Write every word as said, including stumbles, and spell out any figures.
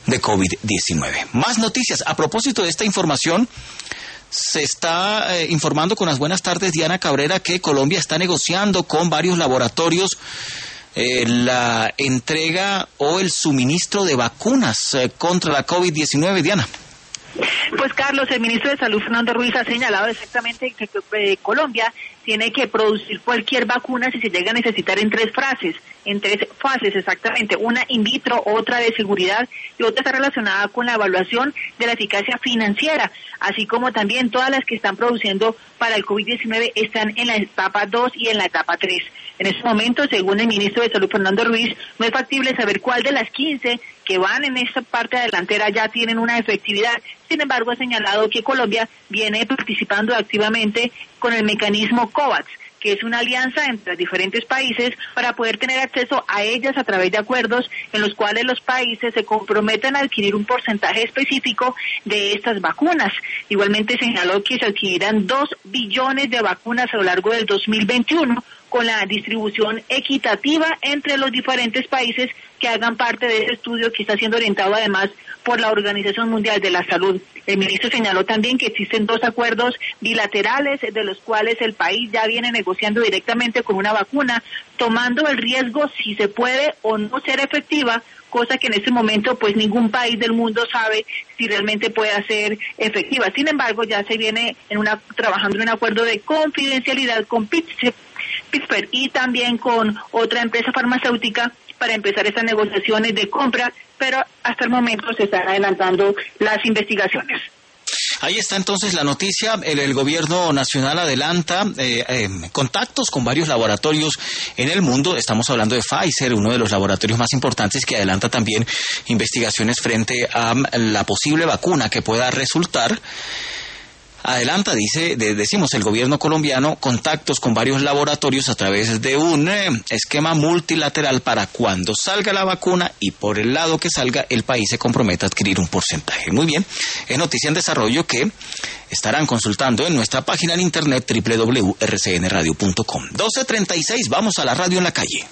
de COVID diecinueve. Más noticias. A propósito de esta información, se está eh, informando con las buenas tardes Diana Cabrera que Colombia está negociando con varios laboratorios eh, la entrega o el suministro de vacunas eh, contra la COVID diecinueve. Diana. Pues Carlos, el ministro de Salud Fernando Ruiz ha señalado exactamente que eh, Colombia tiene que producir cualquier vacuna si se llega a necesitar en tres fases, en tres fases exactamente, una in vitro, otra de seguridad y otra está relacionada con la evaluación de la eficacia financiera, así como también todas las que están produciendo para el COVID diecinueve están en la etapa dos y en la etapa tres. En este momento, según el ministro de Salud Fernando Ruiz, no es factible saber cuál de las quince que van en esta parte delantera ya tienen una efectividad. Sin embargo, ha señalado que Colombia viene participando activamente con el mecanismo COVAX, que es una alianza entre diferentes países para poder tener acceso a ellas a través de acuerdos en los cuales los países se comprometen a adquirir un porcentaje específico de estas vacunas. Igualmente señaló que se adquirirán dos billones de vacunas a lo largo del dos mil veintiuno con la distribución equitativa entre los diferentes países que hagan parte de ese estudio que está siendo orientado además por la Organización Mundial de la Salud. El ministro señaló también que existen dos acuerdos bilaterales de los cuales el país ya viene negociando directamente con una vacuna, tomando el riesgo si se puede o no ser efectiva, cosa que en este momento pues ningún país del mundo sabe si realmente puede ser efectiva. Sin embargo, ya se viene en una trabajando en un acuerdo de confidencialidad con Pfizer y también con otra empresa farmacéutica para empezar estas negociaciones de compra, pero hasta el momento se están adelantando las investigaciones. Ahí está entonces la noticia. El, el gobierno nacional adelanta eh, eh, contactos con varios laboratorios en el mundo. Estamos hablando de Pfizer, uno de los laboratorios más importantes que adelanta también investigaciones frente a la posible vacuna que pueda resultar. Adelanta, dice, de, decimos el gobierno colombiano, contactos con varios laboratorios a través de un eh, esquema multilateral para cuando salga la vacuna y por el lado que salga el país se comprometa a adquirir un porcentaje. Muy bien, es noticia en desarrollo que estarán consultando en nuestra página en internet doble u doble u doble u punto r c n radio punto com. doce treinta y seis, vamos a la radio en la calle.